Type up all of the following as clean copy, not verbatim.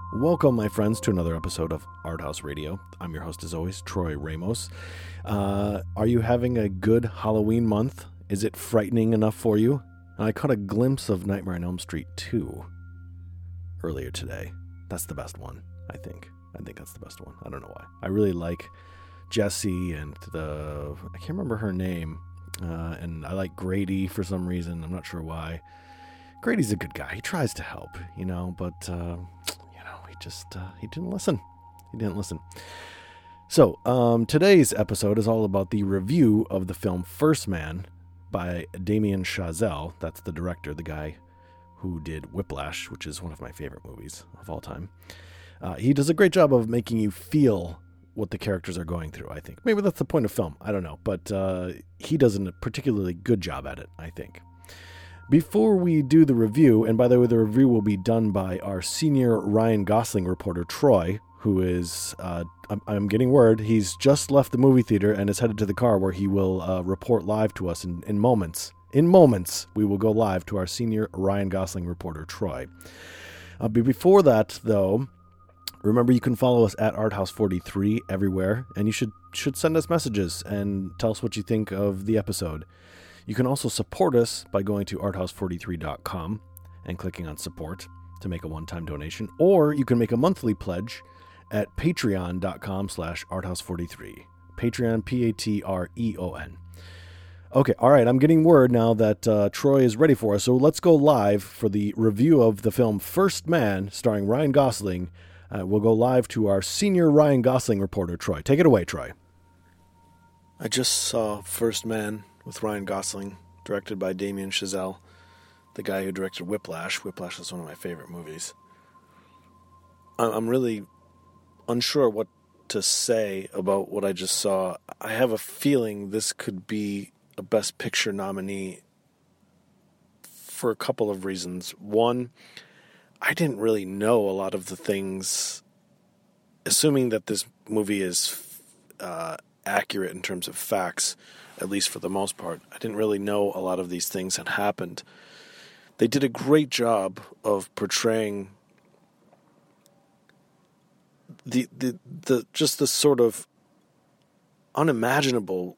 Welcome, my friends, to another episode of Art House Radio. I'm your host, as always, Troy Ramos. Are you having a good Halloween month? Is it frightening enough for you? I caught a glimpse of Nightmare on Elm Street 2 earlier today. That's the best one, I think. I think that's the best one. I don't know why. I really like Jessie and I can't remember her name, and I like Grady for some reason. I'm not sure why. Grady's a good guy. He tries to help, but he didn't listen. So, today's episode is all about the review of the film First Man by Damien Chazelle. That's the director, the guy who did Whiplash, which is one of my favorite movies of all time. He does a great job of making you feel what the characters are going through, I think. Maybe that's the point of film. I don't know. But he does a particularly good job at it, I think. Before we do the review, and by the way, the review will be done by our senior Ryan Gosling reporter, Troy, who is, I'm getting word, he's just left the movie theater and is headed to the car where he will report live to us in moments. In moments, we will go live to our senior Ryan Gosling reporter, Troy. Before that, though, remember you can follow us at ArtHouse43 everywhere, and you should send us messages and tell us what you think of the episode. You can also support us by going to arthouse43.com and clicking on support to make a one-time donation, or you can make a monthly pledge at patreon.com/arthouse43. Patreon, Patreon. Okay, all right, I'm getting word now that Troy is ready for us, so let's go live for the review of the film First Man, starring Ryan Gosling. We'll go live to our senior Ryan Gosling reporter, Troy. Take it away, Troy. I just saw First Man with Ryan Gosling, directed by Damien Chazelle, the guy who directed Whiplash. Whiplash is one of my favorite movies. I'm really unsure what to say about what I just saw. I have a feeling this could be a Best Picture nominee for a couple of reasons. One, I didn't really know a lot of the things, assuming that this movie is accurate in terms of facts, at least for the most part. I didn't really know a lot of these things had happened. They did a great job of portraying the just the sort of unimaginable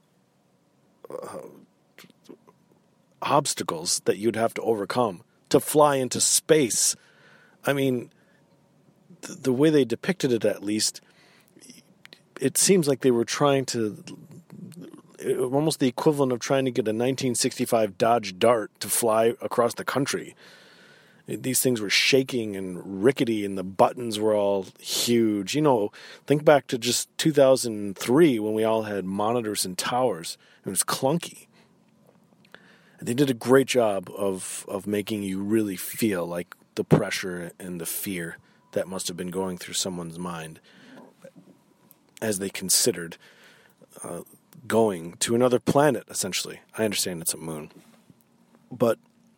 obstacles that you'd have to overcome to fly into space. I mean, the way they depicted it, at least, it seems like they were trying to, almost the equivalent of trying to get a 1965 Dodge Dart to fly across the country. These things were shaking and rickety, and the buttons were all huge. Think back to just 2003 when we all had monitors and towers. It was clunky. And they did a great job of making you really feel like the pressure and the fear that must have been going through someone's mind as they considered going to another planet, essentially. I understand it's a moon. But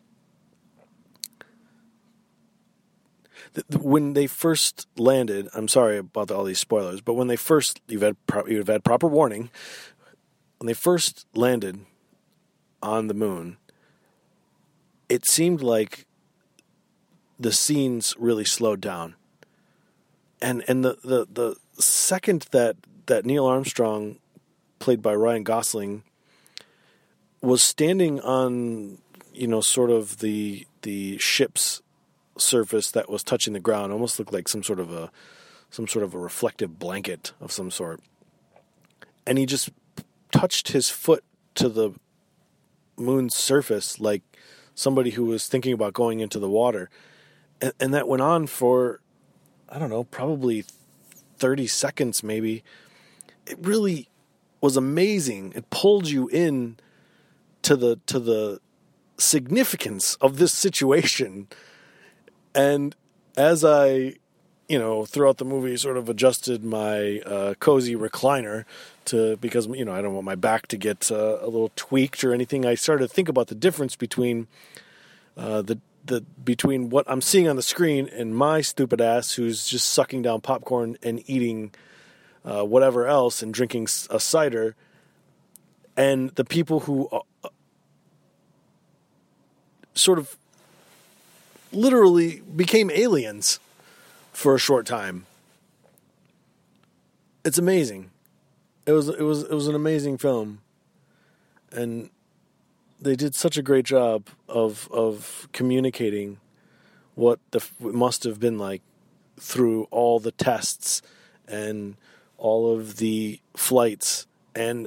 when they first landed, I'm sorry about all these spoilers, but when they first, you've had proper warning. When they first landed on the moon, it seemed like the scenes really slowed down. And the second that Neil Armstrong, played by Ryan Gosling, was standing on, sort of the ship's surface that was touching the ground, almost looked like some sort of a reflective blanket of some sort. And he just touched his foot to the moon's surface like somebody who was thinking about going into the water. And that went on for, I don't know, probably 30 seconds maybe. It really was amazing. It pulled you in to the significance of this situation. And as I, throughout the movie, sort of adjusted my cozy recliner because I don't want my back to get a little tweaked or anything, I started to think about the difference between between what I'm seeing on the screen and my stupid ass who's just sucking down popcorn and eating whatever else and drinking a cider, and the people who sort of literally became aliens. for a short time. It's amazing. It was an amazing film, and they did such a great job of communicating what it must have been like through all the tests and all of the flights and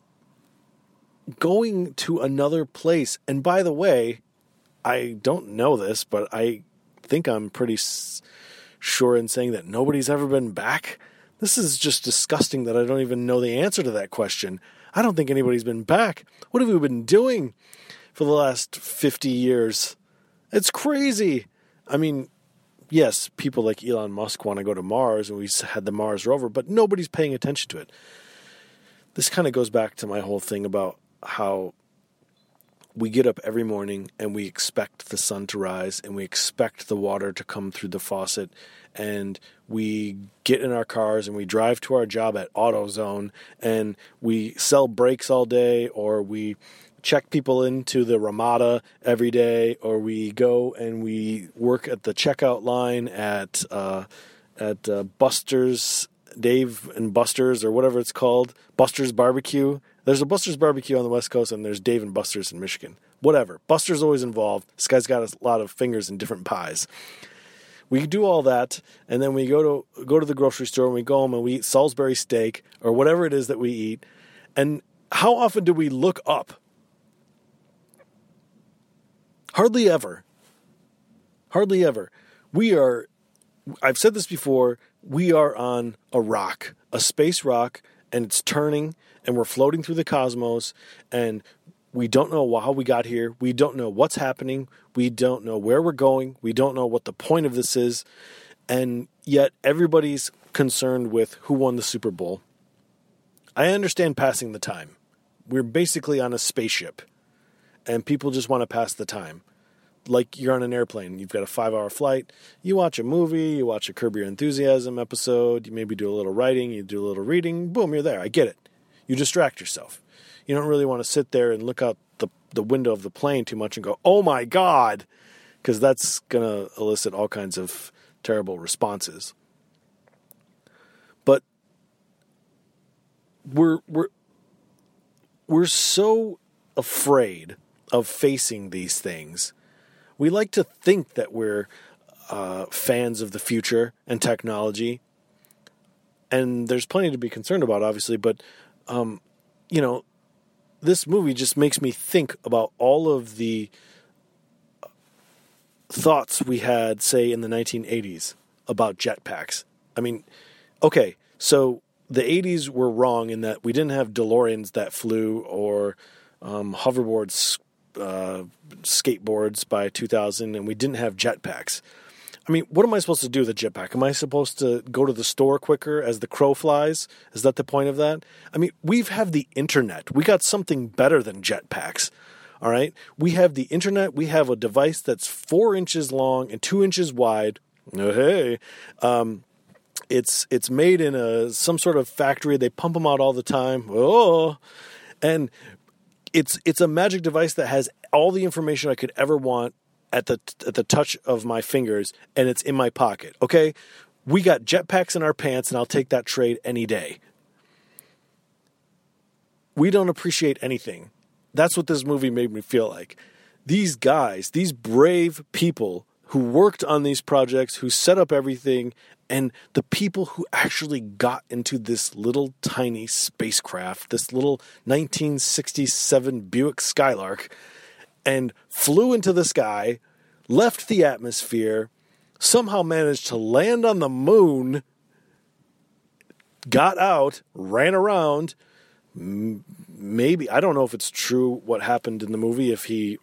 going to another place. And by the way, I don't know this, but I think I'm pretty sure in saying that nobody's ever been back. This is just disgusting that I don't even know the answer to that question. I don't think anybody's been back. What have we been doing for the last 50 years? It's crazy. I mean, yes, people like Elon Musk want to go to Mars, and we had the Mars rover, but nobody's paying attention to it. This kind of goes back to my whole thing about how we get up every morning and we expect the sun to rise and we expect the water to come through the faucet, and we get in our cars and we drive to our job at AutoZone and we sell brakes all day, or we check people into the Ramada every day, or we go and we work at the checkout line at Buster's, Dave and Buster's, or whatever it's called, Buster's Barbecue. There's a Buster's Barbecue on the West Coast, and there's Dave and Buster's in Michigan. Whatever. Buster's always involved. This guy's got a lot of fingers in different pies. We do all that, and then we go to the grocery store, and we go home and we eat Salisbury steak or whatever it is that we eat. And how often do we look up? Hardly ever. Hardly ever. I've said this before, we are on a rock, a space rock, and it's turning, and we're floating through the cosmos, and we don't know how we got here. We don't know what's happening. We don't know where we're going. We don't know what the point of this is. And yet everybody's concerned with who won the Super Bowl. I understand passing the time. We're basically on a spaceship, and people just want to pass the time. Like you're on an airplane. You've got a 5-hour flight. You watch a movie. You watch a Curb Your Enthusiasm episode. You maybe do a little writing. You do a little reading. Boom, you're there. I get it. You distract yourself. You don't really want to sit there and look out the window of the plane too much and go, oh my God, because that's going to elicit all kinds of terrible responses. But we're so afraid of facing these things. We like to think that we're fans of the future and technology, and there's plenty to be concerned about, obviously, but this movie just makes me think about all of the thoughts we had, say, in the 1980s about jetpacks. I mean, okay, so the 80s were wrong in that we didn't have DeLoreans that flew or hoverboards, skateboards by 2000, and we didn't have jetpacks. I mean, what am I supposed to do with a jetpack? Am I supposed to go to the store quicker as the crow flies? Is that the point of that? I mean, we have the internet. We got something better than jetpacks, all right? We have the internet. We have a device that's 4 inches long and 2 inches wide. Oh, hey. It's made in some sort of factory. They pump them out all the time. Oh, and it's a magic device that has all the information I could ever want at the touch of my fingers, and it's in my pocket. Okay, we got jetpacks in our pants, and I'll take that trade any day. We don't appreciate anything. That's what this movie made me feel like. These guys, these brave people who worked on these projects, who set up everything, and the people who actually got into this little tiny spacecraft, this little 1967 Buick Skylark, and flew into the sky, left the atmosphere, somehow managed to land on the moon, got out, ran around. Maybe, I don't know if it's true what happened in the movie, if he,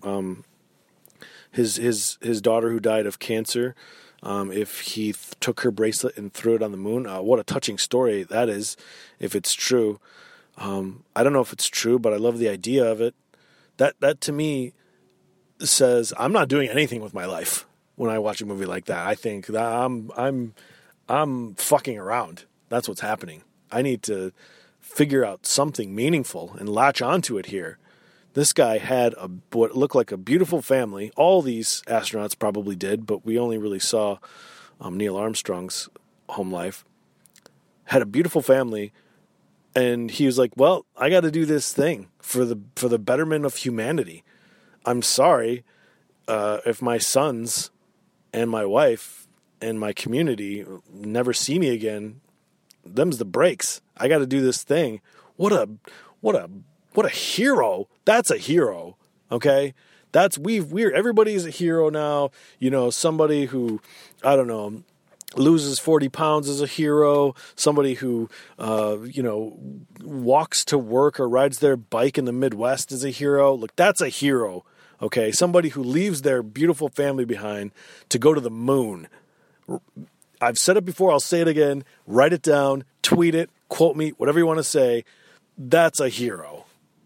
his daughter who died of cancer, if he took her bracelet and threw it on the moon. What a touching story that is, if it's true. I don't know if it's true, but I love the idea of it. That to me says I'm not doing anything with my life when I watch a movie like that. I think that I'm fucking around. That's what's happening. I need to figure out something meaningful and latch onto it here. This guy had what looked like a beautiful family. All these astronauts probably did, but we only really saw Neil Armstrong's home life, had a beautiful family, and he was like, well, I got to do this thing for the betterment of humanity. I'm sorry if my sons and my wife and my community never see me again. Them's the breaks. I got to do this thing. What a hero. That's a hero. Okay. Everybody's a hero now. You know, somebody who, I don't know, loses 40 pounds is a hero. Somebody who, walks to work or rides their bike in the Midwest is a hero. Look, that's a hero. Okay. Somebody who leaves their beautiful family behind to go to the moon. I've said it before. I'll say it again. Write it down, tweet it, quote me, whatever you want to say. That's a hero.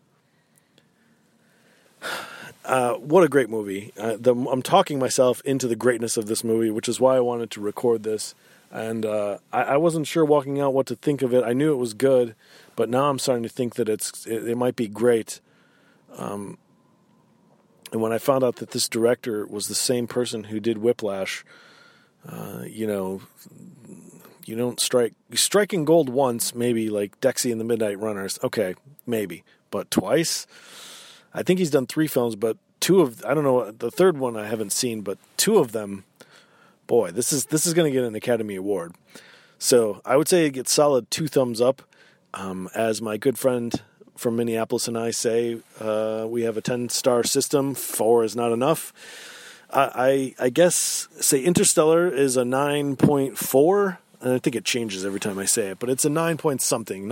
What a great movie. I'm talking myself into the greatness of this movie, which is why I wanted to record this. And I wasn't sure walking out what to think of it. I knew it was good, but now I'm starting to think that it might be great. And when I found out that this director was the same person who did Whiplash, you striking gold once, maybe like Dexy and the Midnight Runners. Okay, maybe, but twice. I think he's done 3 films, but I don't know, the third one I haven't seen, but 2 of them, boy, this is going to get an Academy Award. So I would say it gets solid 2 thumbs up. As my good friend from Minneapolis and I say, we have a 10-star system. 4 is not enough. I guess, say Interstellar is a 9.4, and I think it changes every time I say it, but it's a 9-point-something,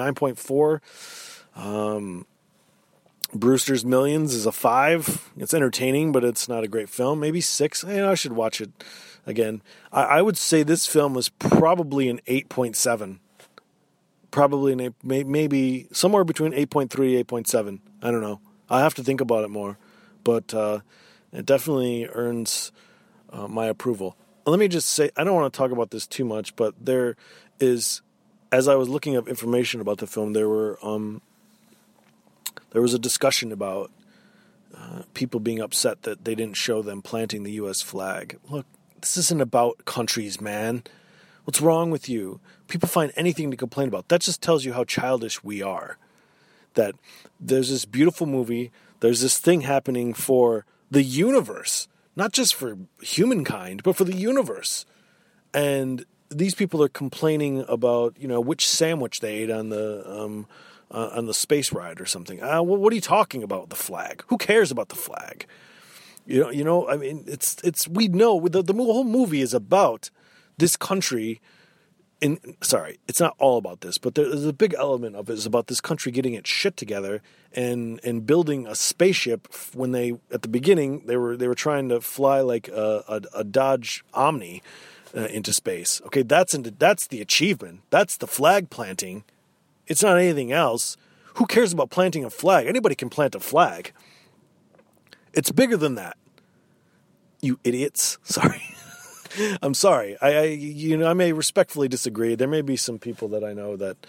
9.4. Brewster's Millions is a 5. It's entertaining, but it's not a great film. Maybe 6. I should watch it again. I would say this film was probably an 8.7. Probably maybe somewhere between 8.3 8.7. I don't know. I have to think about it more, but it definitely earns my approval. Let me just say, I don't want to talk about this too much, but there is, as I was looking up information about the film, there was a discussion about people being upset that they didn't show them planting the U.S. flag. Look, this isn't about countries, man. What's wrong with you? People find anything to complain about. That just tells you how childish we are. That there's this beautiful movie, there's this thing happening for the universe, not just for humankind, but for the universe. And these people are complaining about, which sandwich they ate on the space ride or something. What are you talking about? The flag? Who cares about the flag? I mean, we know the whole movie is about this country. It's not all about this, but there's a big element of it is about this country getting its shit together and building a spaceship. When at the beginning they were trying to fly like a Dodge Omni into space. Okay, that's the achievement. That's the flag planting. It's not anything else. Who cares about planting a flag? Anybody can plant a flag. It's bigger than that. You idiots. Sorry. I'm sorry. I may respectfully disagree. There may be some people that I know that,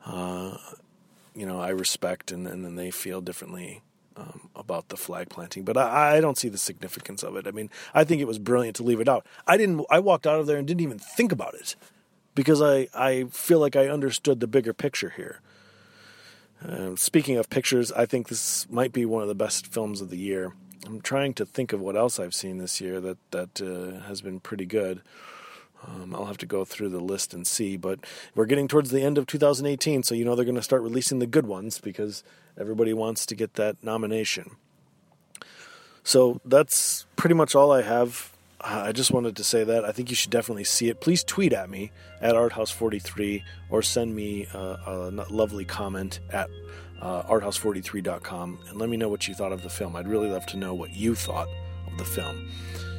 I respect and then they feel differently about the flag planting. But I don't see the significance of it. I mean, I think it was brilliant to leave it out. I walked out of there and didn't even think about it because I feel like I understood the bigger picture here. Speaking of pictures, I think this might be one of the best films of the year. I'm trying to think of what else I've seen this year that has been pretty good. I'll have to go through the list and see, but we're getting towards the end of 2018, so they're going to start releasing the good ones because everybody wants to get that nomination. So that's pretty much all I have. I just wanted to say that. I think you should definitely see it. Please tweet at me at arthouse43 or send me a lovely comment at arthouse43.com and let me know what you thought of the film. I'd really love to know what you thought of the film.